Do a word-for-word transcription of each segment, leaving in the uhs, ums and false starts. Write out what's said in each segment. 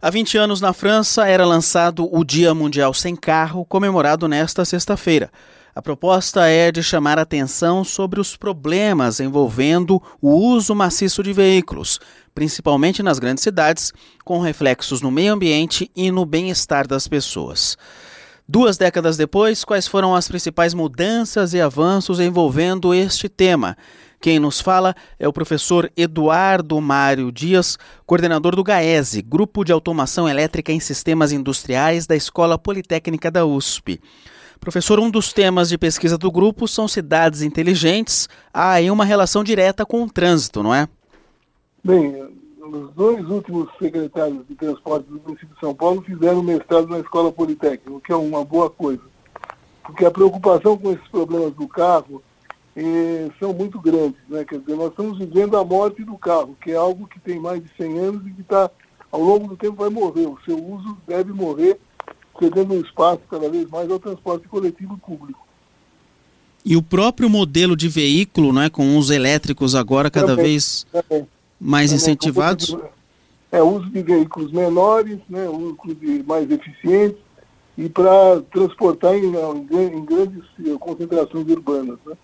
Há vinte anos, na França, era lançado o Dia Mundial Sem Carro, comemorado nesta sexta-feira. A proposta é de chamar a atenção sobre os problemas envolvendo o uso maciço de veículos, principalmente nas grandes cidades, com reflexos no meio ambiente e no bem-estar das pessoas. Duas décadas depois, quais foram as principais mudanças e avanços envolvendo este tema? Quem nos fala é o professor Eduardo Mário Dias, coordenador do GAESE, Grupo de Automação Elétrica em Sistemas Industriais da Escola Politécnica da U S P. Professor, um dos temas de pesquisa do grupo são cidades inteligentes. Há aí uma relação direta com o trânsito, não é? Bem, os dois últimos secretários de transporte do município de São Paulo fizeram mestrado na Escola Politécnica, o que é uma boa coisa. Porque a preocupação com esses problemas do carro eh, são muito grandes, né? Quer dizer, nós estamos vivendo a morte do carro, que é algo que tem mais de cem anos e que tá, ao longo do tempo vai morrer. O seu uso deve morrer, cedendo um espaço cada vez mais ao transporte coletivo público. E o próprio modelo de veículo, não é, com os elétricos agora cada também, vez também, mais também, incentivados? É, o uso de veículos menores, né, o uso de mais eficientes e para transportar em, em grandes concentrações urbanas. Né?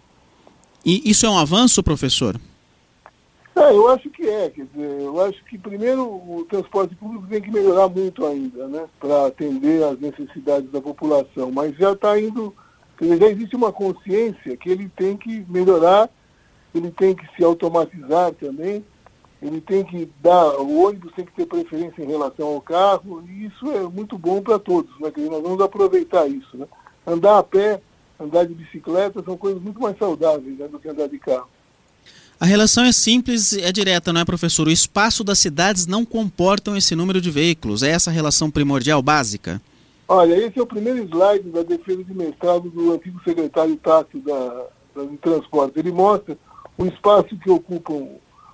E isso é um avanço, professor? É, eu acho que é, quer dizer, eu acho que primeiro o transporte público tem que melhorar muito ainda, né, para atender às necessidades da população, mas já está indo, quer dizer, já existe uma consciência que ele tem que melhorar, ele tem que se automatizar também, ele tem que dar, o ônibus tem que ter preferência em relação ao carro, e isso é muito bom para todos, né, quer dizer, nós vamos aproveitar isso, né, andar a pé, andar de bicicleta são coisas muito mais saudáveis, né, do que andar de carro. A relação é simples, é direta, não é, professor? O espaço das cidades não comportam esse número de veículos. É essa a relação primordial, básica? Olha, esse é o primeiro slide da defesa de mestrado do antigo secretário Tássio da, da, de Transporte. Ele mostra o espaço que ocupam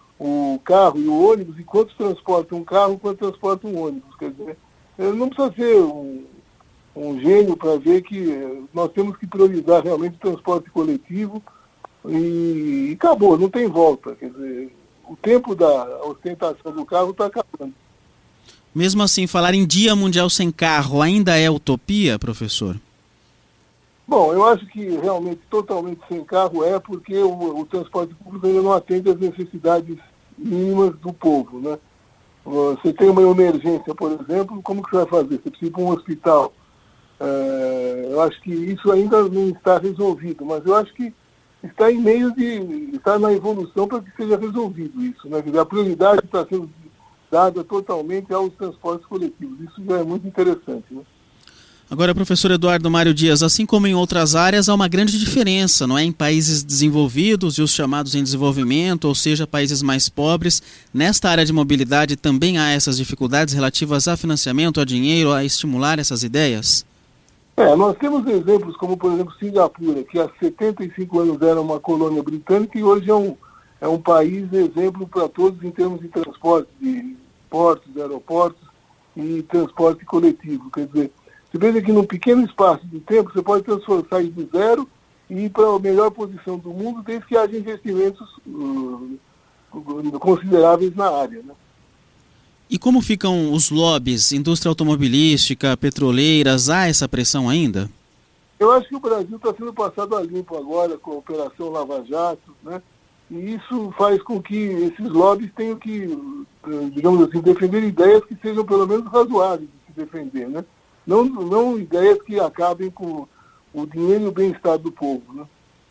o carro e o ônibus e quantos transportam um carro, quantos transportam um ônibus. Quer dizer, não precisa ser um, um gênio para ver que nós temos que priorizar realmente o transporte coletivo. E, e acabou, não tem volta. Quer dizer, o tempo da ostentação do carro está acabando. Mesmo assim, falar em Dia Mundial Sem Carro ainda é utopia, professor? Bom, eu acho que realmente totalmente sem carro é porque o, o transporte público ainda não atende às necessidades mínimas do povo, né? Você tem uma emergência, por exemplo, como que você vai fazer? Você precisa ir para um hospital. É, eu acho que isso ainda não está resolvido, mas eu acho que está em meio de, está na evolução para que seja resolvido isso, né? Quer dizer, a prioridade está sendo dada totalmente aos transportes coletivos. Isso já é muito interessante, né? Agora, professor Eduardo Mário Dias, assim como em outras áreas, há uma grande diferença, não é? Em países desenvolvidos e os chamados em desenvolvimento, ou seja, países mais pobres. Nesta área de mobilidade também há essas dificuldades relativas a financiamento, a dinheiro, a estimular essas ideias? É, nós temos exemplos como, por exemplo, Singapura, que há setenta e cinco anos era uma colônia britânica e hoje é um, é um país exemplo para todos em termos de transporte, de portos, de aeroportos e transporte coletivo. Quer dizer, você veja que num pequeno espaço de tempo você pode transformar, sair do zero e ir para a melhor posição do mundo desde que haja investimentos uh, consideráveis na área, né? E como ficam os lobbies, indústria automobilística, petroleiras, há essa pressão ainda? Eu acho que o Brasil está sendo passado a limpo agora com a Operação Lava Jato, né? E isso faz com que esses lobbies tenham que, digamos assim, defender ideias que sejam pelo menos razoáveis de se defender, né? Não, não ideias que acabem com o dinheiro e o bem-estar do povo, né?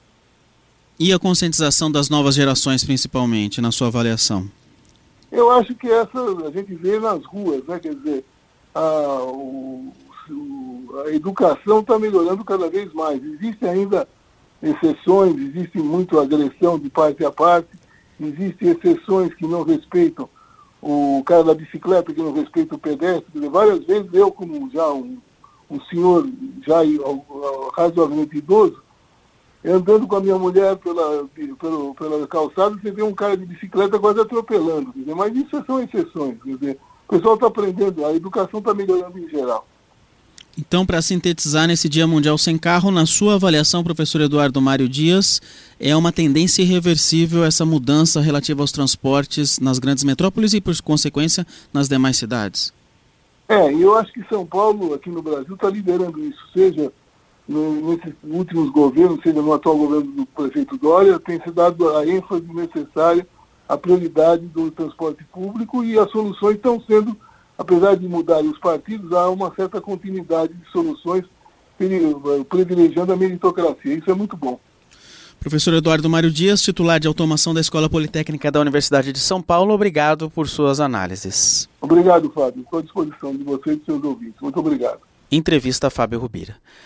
E a conscientização das novas gerações, principalmente, na sua avaliação? Eu acho que essa a gente vê nas ruas, né? Quer dizer, a, o, a educação está melhorando cada vez mais. Existem ainda exceções, existe muito agressão de parte a parte, existem exceções que não respeitam o cara da bicicleta, que não respeita o pedestre. Quer dizer, várias vezes eu, como já um, um senhor já razoavelmente idoso, andando com a minha mulher pela, pela, pela calçada, você vê um cara de bicicleta quase atropelando. Quer dizer, mas isso são exceções. Quer dizer, o pessoal está aprendendo, a educação está melhorando em geral. Então, para sintetizar, nesse Dia Mundial Sem Carro, na sua avaliação, professor Eduardo Mário Dias, é uma tendência irreversível essa mudança relativa aos transportes nas grandes metrópoles e, por consequência, nas demais cidades? É, e eu acho que São Paulo, aqui no Brasil, está liderando isso, seja no, nesses últimos governos, seja no atual governo do prefeito Dória, tem se dado a ênfase necessária, a prioridade do transporte público, e as soluções estão sendo, apesar de mudarem os partidos, há uma certa continuidade de soluções privilegiando a meritocracia. Isso é muito bom. Professor Eduardo Mário Dias, titular de Automação da Escola Politécnica da Universidade de São Paulo, obrigado por suas análises. Obrigado, Fábio. Estou à disposição de você e dos seus ouvintes. Muito obrigado. Entrevista a Fábio Rubira.